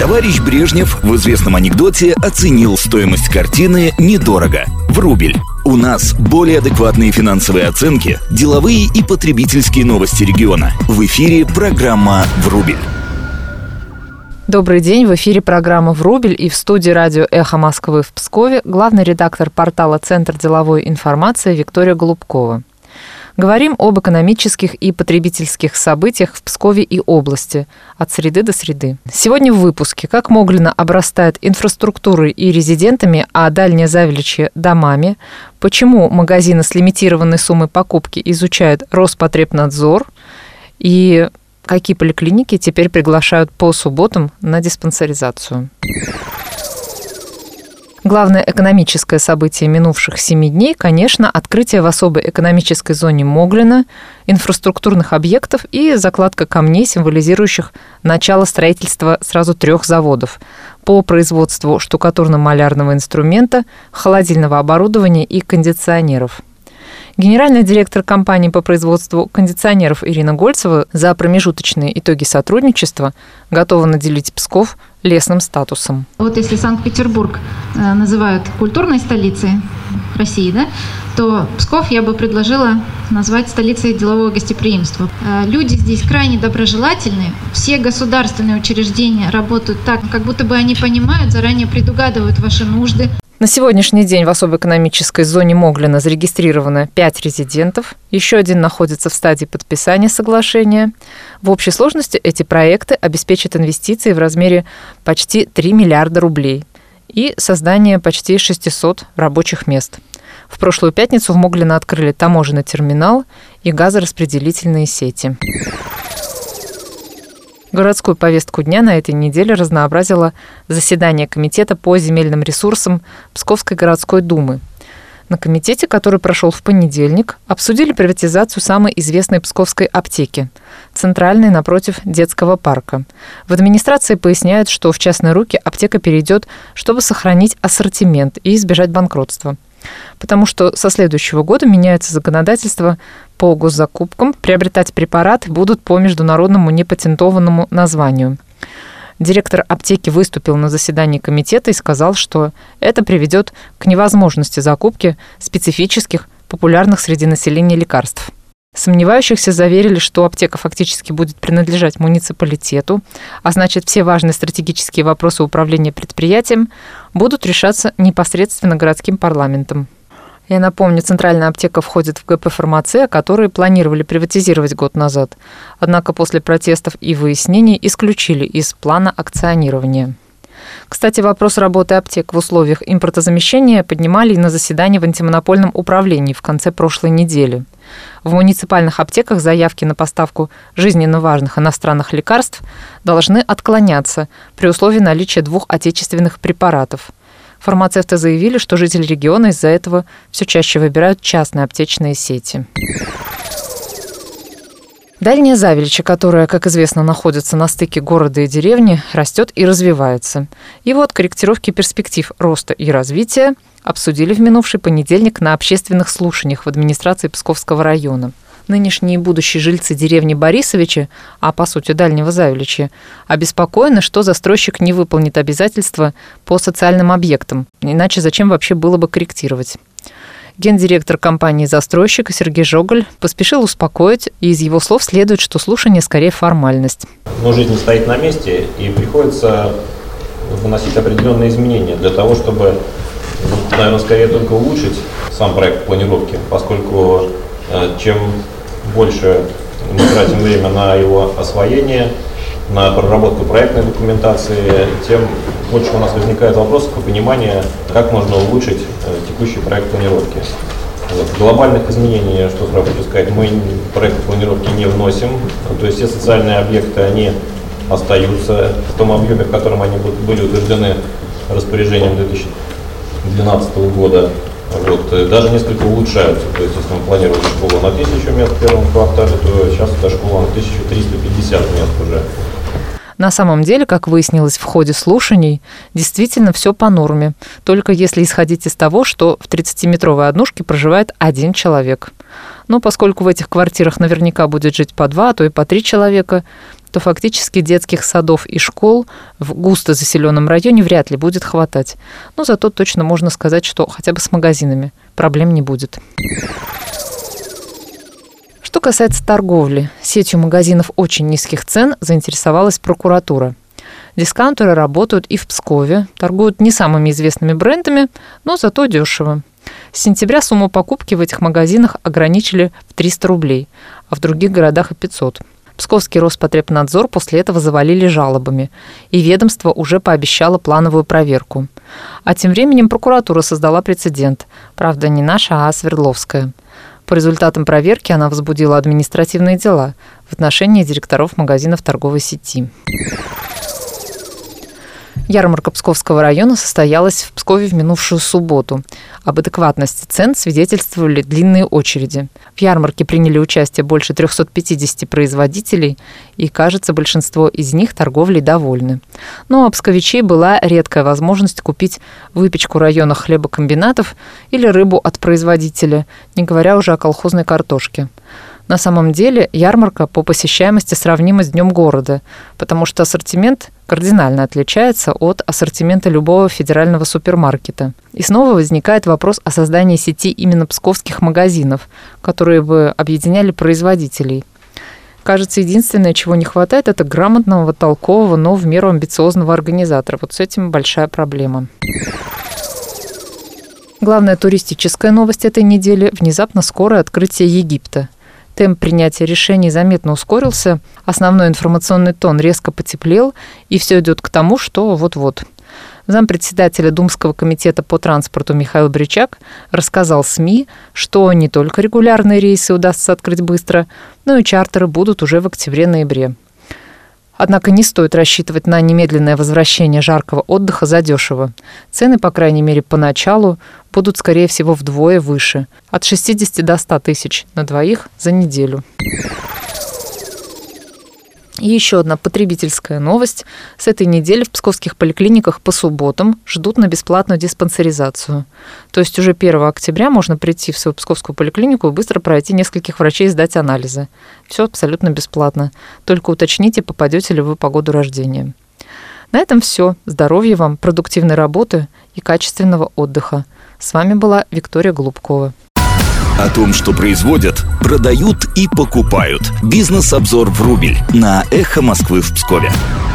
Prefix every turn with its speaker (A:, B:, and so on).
A: Товарищ Брежнев в известном анекдоте оценил стоимость картины недорого, в рубль. У нас более адекватные финансовые оценки, деловые и потребительские новости региона. В эфире программа «В рубль».
B: Добрый день, в эфире программа «В рубль» и в студии радио «Эхо Москвы» в Пскове главный редактор портала «Центр деловой информации» Виктория Голубкова. Говорим об экономических и потребительских событиях в Пскове и области от среды до среды. Сегодня в выпуске: как Моглино обрастает инфраструктурой и резидентами, а Дальнее Завеличье – домами, почему магазины с лимитированной суммой покупки изучает Роспотребнадзор и какие поликлиники теперь приглашают по субботам на диспансеризацию. Главное экономическое событие минувших 7 дней, конечно, открытие в особой экономической зоне Моглино инфраструктурных объектов и закладка камней, символизирующих начало строительства сразу 3 заводов по производству штукатурно-малярного инструмента, холодильного оборудования и кондиционеров. Генеральный директор компании по производству кондиционеров Ирина Гольцева за промежуточные итоги сотрудничества готова наделить Псков лесным статусом.
C: Вот если Санкт-Петербург называют культурной столицей России, да, то Псков я бы предложила назвать столицей делового гостеприимства. Люди здесь крайне доброжелательные, все государственные учреждения работают так, как будто бы они понимают, заранее предугадывают ваши нужды.
B: На сегодняшний день в особой экономической зоне Моглино зарегистрировано 5 резидентов, еще один находится в стадии подписания соглашения. В общей сложности эти проекты обеспечат инвестиции в размере почти 3 миллиарда рублей и создание почти 600 рабочих мест. В прошлую пятницу в Моглино открыли таможенный терминал и газораспределительные сети. Городскую повестку дня на этой неделе разнообразило заседание Комитета по земельным ресурсам Псковской городской думы. На комитете, который прошел в понедельник, обсудили приватизацию самой известной псковской аптеки, центральной напротив детского парка. В администрации поясняют, что в частные руки аптека перейдет, чтобы сохранить ассортимент и избежать банкротства. Потому что со следующего года меняется законодательство по госзакупкам, приобретать препараты будут по международному непатентованному названию. Директор аптеки выступил на заседании комитета и сказал, что это приведет к невозможности закупки специфических, популярных среди населения лекарств. Сомневающихся заверили, что аптека фактически будет принадлежать муниципалитету, а значит, все важные стратегические вопросы управления предприятием будут решаться непосредственно городским парламентом. Я напомню, центральная аптека входит в ГП «Фармация», которые планировали приватизировать год назад. Однако после протестов и выяснений исключили из плана акционирования. Кстати, вопрос работы аптек в условиях импортозамещения поднимали и на заседании в антимонопольном управлении в конце прошлой недели. В муниципальных аптеках заявки на поставку жизненно важных иностранных лекарств должны отклоняться при условии наличия 2 отечественных препаратов. Фармацевты заявили, что жители региона из-за этого все чаще выбирают частные аптечные сети. Дальнее Завеличье, которое, как известно, находится на стыке города и деревни, растет и развивается. И вот корректировки перспектив роста и развития обсудили в минувший понедельник на общественных слушаниях в администрации Псковского района. Нынешние и будущие жильцы деревни Борисовичи, а по сути Дальнего Завеличья, обеспокоены, что застройщик не выполнит обязательства по социальным объектам, иначе зачем вообще было бы корректировать. Гендиректор компании «Застройщик» Сергей Жоголь поспешил успокоить, и из его слов следует, что слушание скорее формальность.
D: Но жизнь не стоит на месте, и приходится вносить определенные изменения для того, чтобы, наверное, скорее только улучшить сам проект планировки, поскольку чем больше мы тратим время на его освоение, на проработку проектной документации, тем больше у нас возникает вопросов и понимания, как можно улучшить текущий проект планировки. Глобальных изменений, что сразу хочу сказать, мы в проект планировки не вносим. То есть все социальные объекты, они остаются в том объеме, в котором они были утверждены распоряжением 2012 года. Даже несколько улучшаются. То есть если мы планировали школу на 1000 мест в первом квартале, то сейчас эта школа на 1350 мест уже.
B: На самом деле, как выяснилось в ходе слушаний, действительно все по норме, только если исходить из того, что в 30-метровой однушке проживает один человек. Но поскольку в этих квартирах наверняка будет жить по 2, а то и по 3 человека, то фактически детских садов и школ в густо заселенном районе вряд ли будет хватать. Но зато точно можно сказать, что хотя бы с магазинами проблем не будет. Что касается торговли, сетью магазинов очень низких цен заинтересовалась прокуратура. Дискаунтеры работают и в Пскове, торгуют не самыми известными брендами, но зато дешево. С сентября сумму покупки в этих магазинах ограничили в 300 рублей, а в других городах и 500. Псковский Роспотребнадзор после этого завалили жалобами, и ведомство уже пообещало плановую проверку. А тем временем прокуратура создала прецедент, правда, не наша, а Свердловская. По результатам проверки она возбудила административные дела в отношении директоров магазинов торговой сети. Ярмарка Псковского района состоялась в Пскове в минувшую субботу. Об адекватности цен свидетельствовали длинные очереди. В ярмарке приняли участие больше 350 производителей, и, кажется, большинство из них торговлей довольны. Но у псковичей была редкая возможность купить выпечку района хлебокомбинатов или рыбу от производителя, не говоря уже о колхозной картошке. На самом деле ярмарка по посещаемости сравнима с Днем города, потому что ассортимент кардинально отличается от ассортимента любого федерального супермаркета. И снова возникает вопрос о создании сети именно псковских магазинов, которые бы объединяли производителей. Кажется, единственное, чего не хватает, это грамотного, толкового, но в меру амбициозного организатора. Вот с этим большая проблема. Главная туристическая новость этой недели – внезапно скорое открытие Египта. Темп принятия решений заметно ускорился, основной информационный тон резко потеплел, и все идет к тому, что вот-вот. Зампредседателя Думского комитета по транспорту Михаил Бричак рассказал СМИ, что не только регулярные рейсы удастся открыть быстро, но и чартеры будут уже в октябре-ноябре. Однако не стоит рассчитывать на немедленное возвращение жаркого отдыха задешево. Цены, по крайней мере, поначалу будут, скорее всего, вдвое выше. От 60 до 100 тысяч на двоих за неделю. И еще одна потребительская новость. С этой недели в псковских поликлиниках по субботам ждут на бесплатную диспансеризацию. То есть уже 1 октября можно прийти в свою псковскую поликлинику и быстро пройти нескольких врачей и сдать анализы. Все абсолютно бесплатно. Только уточните, попадете ли вы по году рождения. На этом все. Здоровья вам, продуктивной работы и качественного отдыха. С вами была Виктория Голубкова.
A: О том, что производят, продают и покупают. Бизнес-обзор в рубль на «Эхо Москвы» в Пскове.